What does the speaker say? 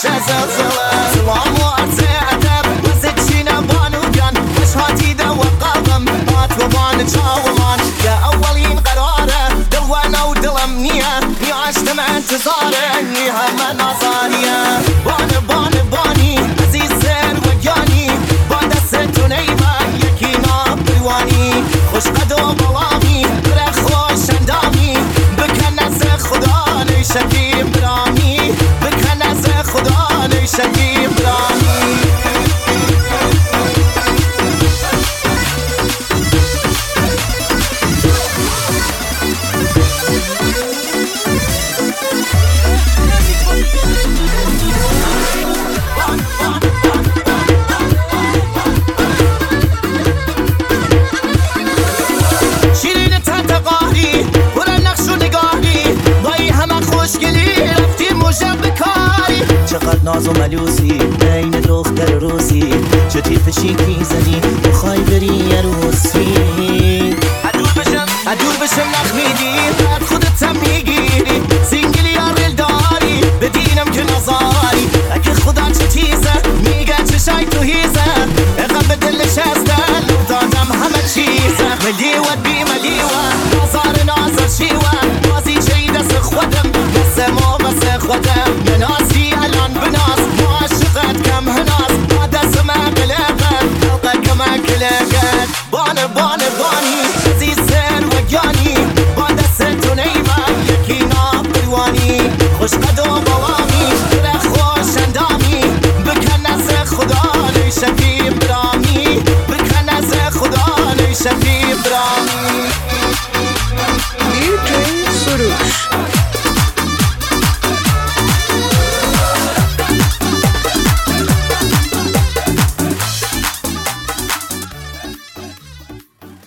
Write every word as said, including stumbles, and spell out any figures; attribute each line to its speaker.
Speaker 1: زلزلة سلام وعرض أدب وزجينا بانوغان وشهاتي دوا قلبم بات وبان تشاومان يا أولين قراره دوانا ودلمنية يعشت مع انتظاره نيها من نظانية بان بان باني عزيز زين وياني بان دست ونيمة يكينا برواني خوش قدو بلامي بره خوش اندامي بکن از خدا نیشکی برامی بکن از خدا نیشکی برامی چقدر ناز و ملوسی بین دختر و روزی چه تیف شیکی زنی بخوای بری عروسی ادور بشم ادور بشم نخمیدی بعد خودتم میگیری سینگلی یا ریل داری بدینم که نزاری اگه خدا چه تیزه میگه چشای تو هیزه اقم به دلش هستن دادم همه چیزه ملیوت بی ملیوه نازار نازار شیوه بازی چی دست خودم دست ما بس خودم منازی الان بناس معاشقت کم هناس ما دست ما قلقت حلقه کما کلقت بان بان بانی عزیز زن و گانی با دست تو نیمه یکی نابروانی خوش قد و بوامی بره خوش اندامی بکن از خدا نیشکی